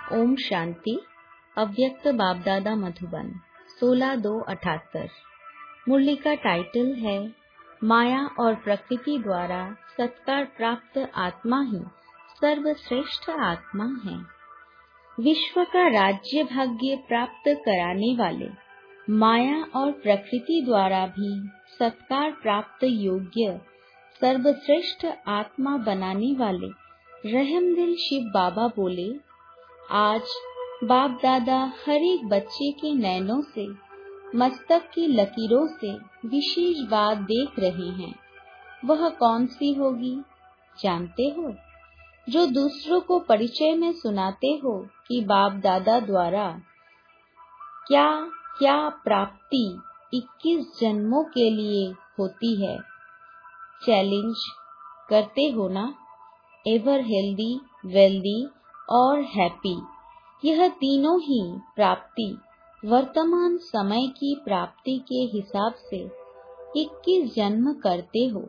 ओम शांति। अव्यक्त बाप दादा मधुबन 16/2/78। मुरली का टाइटल है माया और प्रकृति द्वारा सत्कार प्राप्त आत्मा ही सर्वश्रेष्ठ आत्मा है। विश्व का राज्य भाग्य प्राप्त कराने वाले, माया और प्रकृति द्वारा भी सत्कार प्राप्त योग्य सर्वश्रेष्ठ आत्मा बनाने वाले रहमदिल शिव बाबा बोले, आज बाप दादा हर एक बच्चे के नैनों से, मस्तक की लकीरों से विशेष बात देख रहे हैं। वह कौन सी होगी जानते हो? जो दूसरों को परिचय में सुनाते हो कि बाप दादा द्वारा क्या क्या प्राप्ति 21 जन्मों के लिए होती है। चैलेंज करते हो ना, एवर हेल्दी, वेल्दी और हैप्पी, यह तीनों ही प्राप्ति वर्तमान समय की प्राप्ति के हिसाब से 21 जन्म करते हो।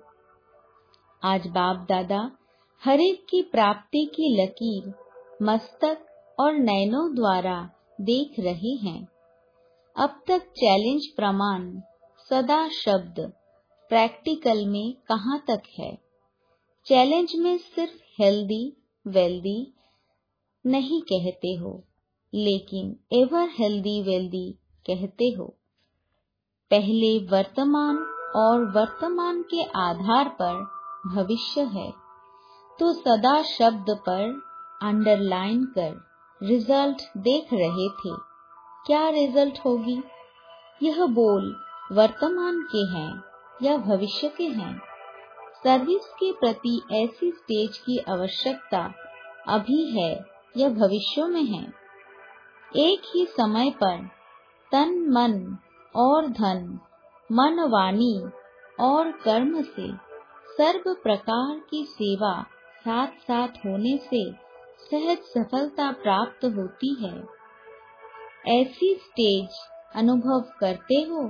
आज बाप दादा हर एक की प्राप्ति की लकीर मस्तक और नैनों द्वारा देख रहे हैं। अब तक चैलेंज प्रमाण सदा शब्द प्रैक्टिकल में कहाँ तक है? चैलेंज में सिर्फ हेल्दी वेल्दी नहीं कहते हो, लेकिन एवर हेल्दी वेल्दी कहते हो। पहले वर्तमान और वर्तमान के आधार पर भविष्य है, तो सदा शब्द पर अंडरलाइन कर रिजल्ट देख रहे थे। क्या रिजल्ट होगी? यह बोल वर्तमान के हैं या भविष्य के हैं? सर्विस के प्रति ऐसी स्टेज की आवश्यकता अभी है या भविष्य में है? एक ही समय पर तन मन और धन, मन वाणी और कर्म से सर्व प्रकार की सेवा साथ साथ होने से सहज सफलता प्राप्त होती है। ऐसी स्टेज अनुभव करते हो?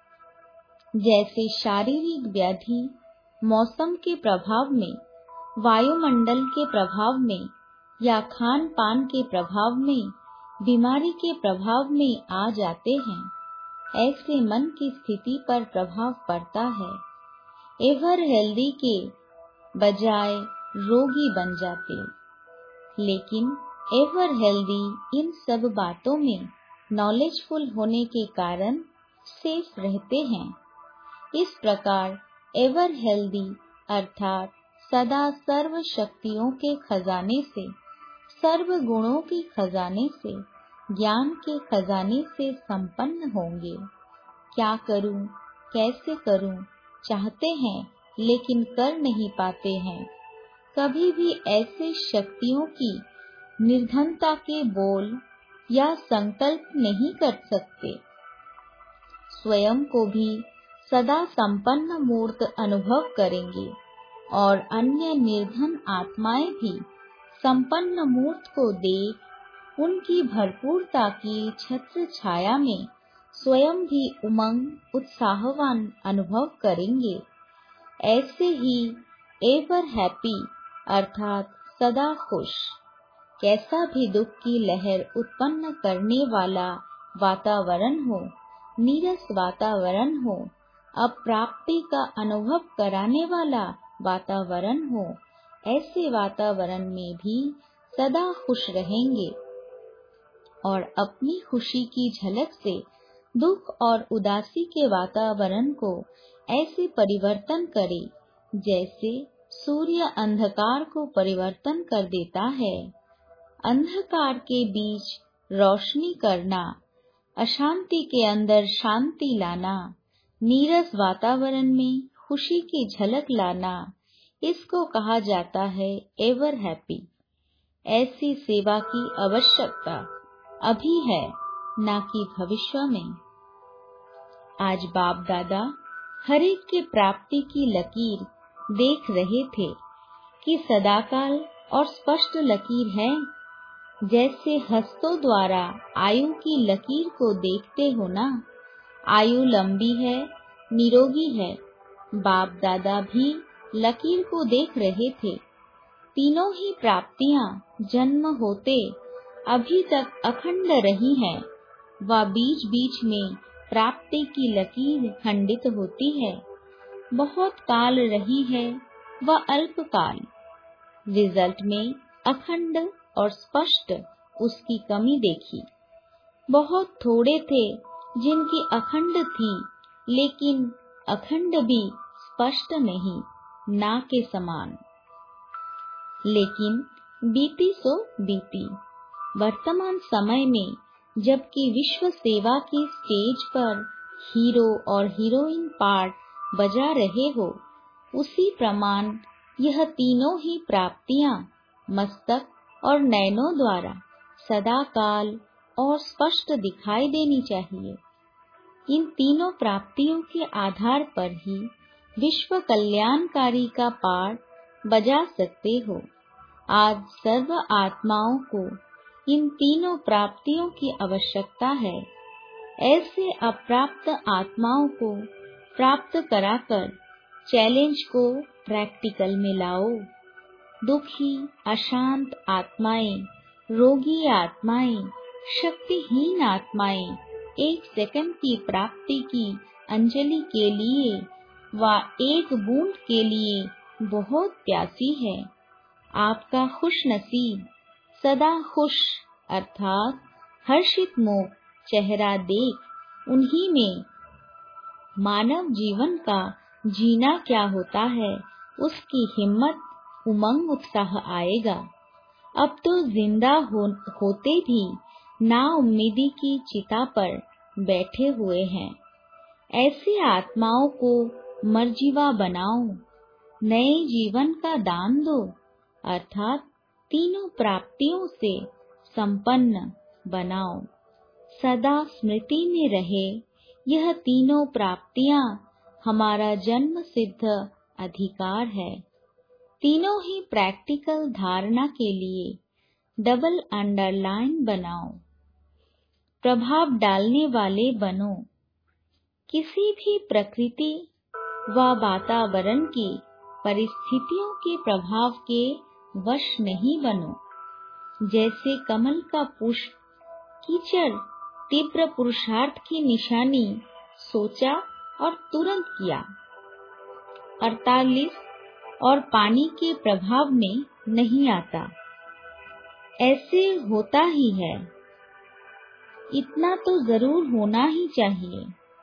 जैसे शारीरिक व्याधि मौसम के प्रभाव में, वायुमंडल के प्रभाव में या खान पान के प्रभाव में, बीमारी के प्रभाव में आ जाते हैं, ऐसे मन की स्थिति पर प्रभाव पड़ता है। एवर हेल्दी के बजाय रोगी बन जाते। लेकिन एवर हेल्दी इन सब बातों में नॉलेजफुल होने के कारण सेफ रहते हैं। इस प्रकार एवर हेल्दी अर्थात सदा सर्व शक्तियों के खजाने से, सर्व गुणों के खजाने से, ज्ञान के खजाने से संपन्न होंगे। क्या करूं, कैसे करूं चाहते हैं लेकिन कर नहीं पाते हैं। कभी भी ऐसे शक्तियों की निर्धनता के बोल या संकल्प नहीं कर सकते। स्वयं को भी सदा संपन्न मूर्त अनुभव करेंगे और अन्य निर्धन आत्माएं भी संपन्न मूर्त को देख उनकी भरपूरता की छत्र छाया में स्वयं भी उमंग उत्साहवान अनुभव करेंगे। ऐसे ही एवर हैप्पी अर्थात सदा खुश, कैसा भी दुख की लहर उत्पन्न करने वाला वातावरण हो, नीरस वातावरण हो, अप्राप्ति का अनुभव कराने वाला वातावरण हो, ऐसे वातावरण में भी सदा खुश रहेंगे और अपनी खुशी की झलक से दुख और उदासी के वातावरण को ऐसे परिवर्तन करें जैसे सूर्य अंधकार को परिवर्तन कर देता है। अंधकार के बीच रोशनी करना, अशांति के अंदर शांति लाना, नीरस वातावरण में खुशी की झलक लाना, इसको कहा जाता है एवर हैप्पी। ऐसी सेवा की आवश्यकता अभी है, ना कि भविष्य में। आज बाप दादा हर एक के प्राप्ति की लकीर देख रहे थे कि सदाकाल और स्पष्ट लकीर है। जैसे हस्तों द्वारा आयु की लकीर को देखते हो ना, आयु लंबी है, निरोगी है। बाप दादा भी लकीर को देख रहे थे। तीनों ही प्राप्तियां जन्म होते अभी तक अखंड रही है, व बीच बीच में प्राप्ति की लकीर खंडित होती है। बहुत काल रही है व अल्प काल, रिजल्ट में अखंड और स्पष्ट उसकी कमी देखी। बहुत थोड़े थे जिनकी अखंड थी, लेकिन अखंड भी स्पष्ट नहीं, ना के समान। लेकिन बीती सो बीती। वर्तमान समय में जबकि विश्व सेवा की स्टेज पर हीरो और हीरोइन पार्ट बजा रहे हो, उसी प्रमाण यह तीनों ही प्राप्तियां मस्तक और नयनों द्वारा सदा काल और स्पष्ट दिखाई देनी चाहिए। इन तीनों प्राप्तियों के आधार पर ही विश्व कल्याणकारी का पाठ बजा सकते हो। आज सर्व आत्माओं को इन तीनों प्राप्तियों की आवश्यकता है। ऐसे अप्राप्त आत्माओं को प्राप्त कराकर चैलेंज को प्रैक्टिकल में लाओ। दुखी, अशांत आत्माएं, रोगी आत्माएं, शक्तिहीन आत्माएं एक सेकंड की प्राप्ति की अंजलि के लिए व एक बूंद के लिए बहुत प्यासी है। आपका खुश नसीब सदा खुश अर्थात हर्षित मुख चेहरा देख उन्हीं में मानव जीवन का जीना क्या होता है उसकी हिम्मत, उमंग, उत्साह आएगा। अब तो जिंदा होते भी नाउम्मीदी की चिता पर बैठे हुए हैं। ऐसी आत्माओं को मर्जीवा बनाओ, नए जीवन का दान दो, अर्थात तीनों प्राप्तियों से संपन्न बनाओ। सदा स्मृति में रहे यह तीनों प्राप्तियां हमारा जन्म सिद्ध अधिकार है। तीनों ही प्रैक्टिकल धारणा के लिए डबल अंडरलाइन बनाओ। प्रभाव डालने वाले बनो। किसी भी प्रकृति व वातावरण की परिस्थितियों के प्रभाव के वश नहीं बनो। जैसे कमल का पुष्प कीचड़ तीव्र पुरुषार्थ की निशानी सोचा और तुरंत किया। 48 और पानी के प्रभाव में नहीं आता। ऐसे होता ही है। इतना तो जरूर होना ही चाहिए।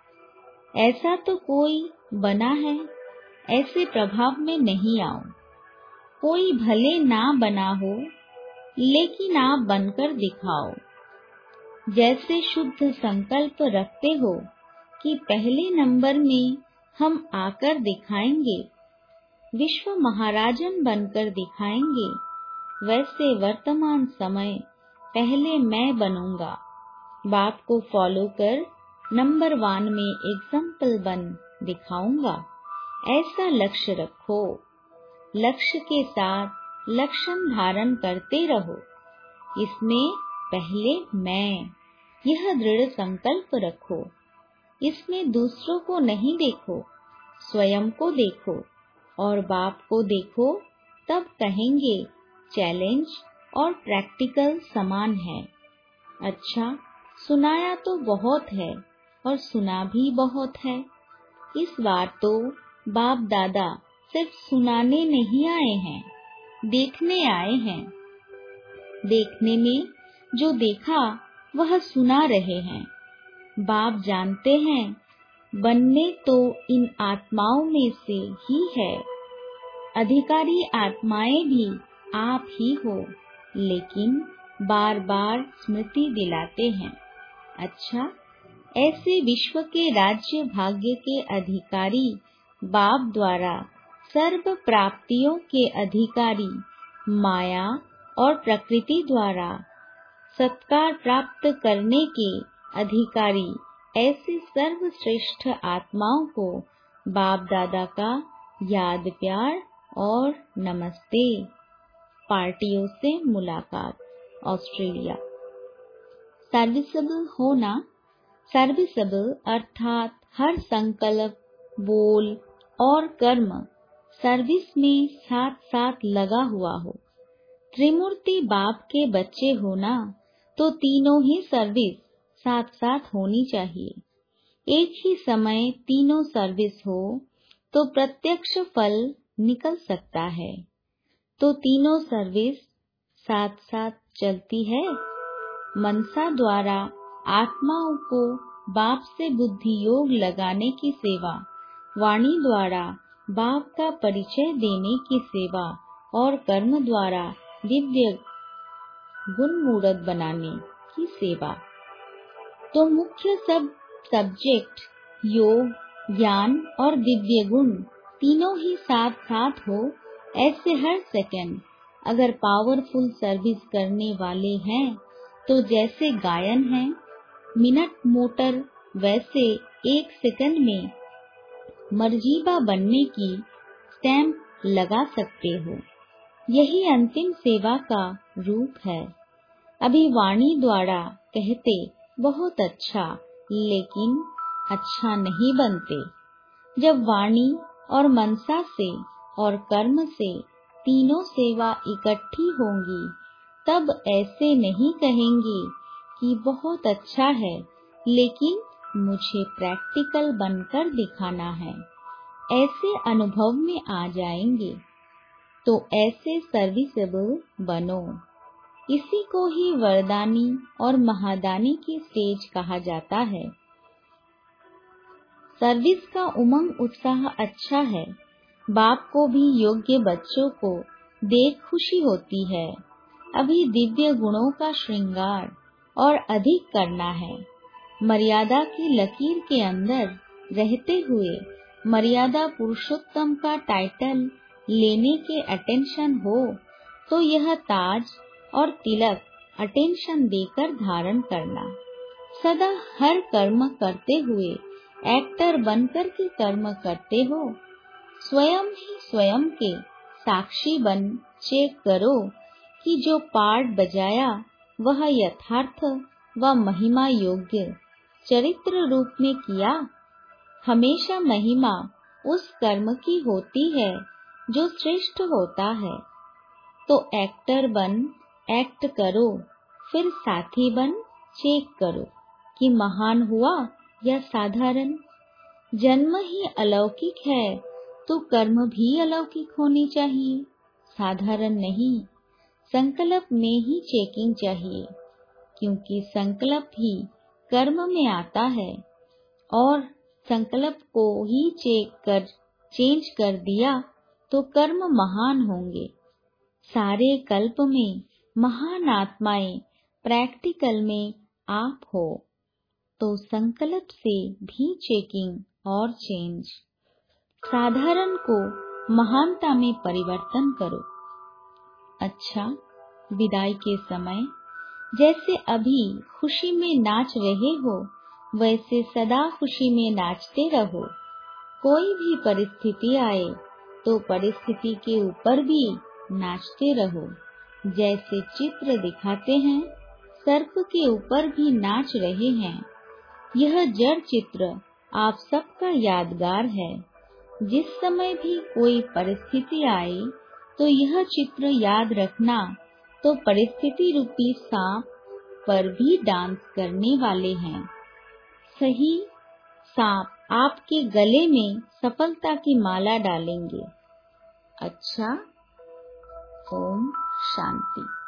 ऐसा तो कोई बना है, ऐसे प्रभाव में नहीं आओ। कोई भले ना बना हो, लेकिन आप बनकर दिखाओ। जैसे शुद्ध संकल्प रखते हो कि पहले नंबर में हम आकर दिखाएंगे, विश्व महाराजन बनकर दिखाएंगे, वैसे वर्तमान समय पहले मैं बनूंगा। बात को फॉलो कर नंबर 1 में एग्जाम्पल बन दिखाऊंगा। ऐसा लक्ष्य रखो। लक्ष्य के साथ लक्षण धारण करते रहो। इसमें पहले मैं, यह दृढ़ संकल्प रखो। इसमें दूसरों को नहीं देखो, स्वयं को देखो और बाप को देखो, तब कहेंगे चैलेंज और प्रैक्टिकल समान है। अच्छा, सुनाया तो बहुत है और सुना भी बहुत है। इस बार तो बाप दादा सिर्फ सुनाने नहीं आए हैं, देखने आए हैं। देखने में जो देखा वह सुना रहे हैं। बाप जानते हैं बनने तो इन आत्माओं में से ही है। अधिकारी आत्माएं भी आप ही हो, लेकिन बार बार स्मृति दिलाते हैं। अच्छा, ऐसे विश्व के राज्य भाग्य के अधिकारी बाप द्वारा सर्व प्राप्तियों के अधिकारी माया और प्रकृति द्वारा सत्कार प्राप्त करने के अधिकारी ऐसे सर्वश्रेष्ठ आत्माओं को बाप दादा का याद प्यार और नमस्ते। पार्टियों से मुलाकात, ऑस्ट्रेलिया। सर्विसेबल होना। सर्विसेबल अर्थात हर संकल्प, बोल और कर्म सर्विस में साथ साथ लगा हुआ हो। त्रिमूर्ति बाप के बच्चे होना तो तीनों ही सर्विस साथ साथ होनी चाहिए। एक ही समय तीनों सर्विस हो तो प्रत्यक्ष फल निकल सकता है। तो तीनों सर्विस साथ साथ चलती है। मनसा द्वारा आत्माओं को बाप से बुद्धि योग लगाने की सेवा, वाणी द्वारा बाप का परिचय देने की सेवा और कर्म द्वारा दिव्य गुण मूर्त बनाने की सेवा। तो मुख्य सब्जेक्ट योग, ज्ञान और दिव्य गुण तीनों ही साथ साथ हो, ऐसे हर सेकंड अगर पावरफुल सर्विस करने वाले हैं तो जैसे गायन है मिनट मोटर, वैसे एक सेकंड में मर्जीबा बनने की स्टैंप लगा सकते हो। यही अंतिम सेवा का रूप है। अभी वाणी द्वारा कहते बहुत अच्छा, लेकिन अच्छा नहीं बनते। जब वाणी और मनसा से और कर्म से तीनों सेवा इकट्ठी होंगी, तब ऐसे नहीं कहेंगे कि बहुत अच्छा है, लेकिन मुझे प्रैक्टिकल बनकर दिखाना है। ऐसे अनुभव में आ जाएंगे। तो ऐसे सर्विसेबल बनो। इसी को ही वरदानी और महादानी की स्टेज कहा जाता है। सर्विस का उमंग उत्साह अच्छा है। बाप को भी योग्य बच्चों को देख खुशी होती है। अभी दिव्य गुणों का श्रृंगार और अधिक करना है। मर्यादा की लकीर के अंदर रहते हुए मर्यादा पुरुषोत्तम का टाइटल लेने के अटेंशन हो, तो यह ताज और तिलक अटेंशन देकर धारण करना। सदा हर कर्म करते हुए एक्टर बनकर के कर्म करते हो। स्वयं ही स्वयं के साक्षी बन चेक करो कि जो पार्ट बजाया वह यथार्थ व महिमा योग्य चरित्र रूप में किया। हमेशा महिमा उस कर्म की होती है जो श्रेष्ठ होता है। तो एक्टर बन एक्ट करो, फिर साथी बन चेक करो कि महान हुआ या साधारण। जन्म ही अलौकिक है तो कर्म भी अलौकिक होनी चाहिए, साधारण नहीं। संकल्प में ही चेकिंग चाहिए, क्योंकि संकल्प ही कर्म में आता है और संकल्प को ही चेंज कर दिया तो कर्म महान होंगे। सारे कल्प में महान आत्माएं प्रैक्टिकल में आप हो, तो संकल्प से भी चेकिंग और चेंज। साधारण को महानता में परिवर्तन करो। अच्छा, विदाई के समय जैसे अभी खुशी में नाच रहे हो, वैसे सदा खुशी में नाचते रहो। कोई भी परिस्थिति आए तो परिस्थिति के ऊपर भी नाचते रहो। जैसे चित्र दिखाते हैं, सर्प के ऊपर भी नाच रहे हैं। यह जड़ चित्र आप सबका यादगार है। जिस समय भी कोई परिस्थिति आए तो यह चित्र याद रखना, तो परिस्थिति रूपी सांप पर भी डांस करने वाले हैं। सही सांप आपके गले में सफलता की माला डालेंगे। अच्छा, ओम शांति।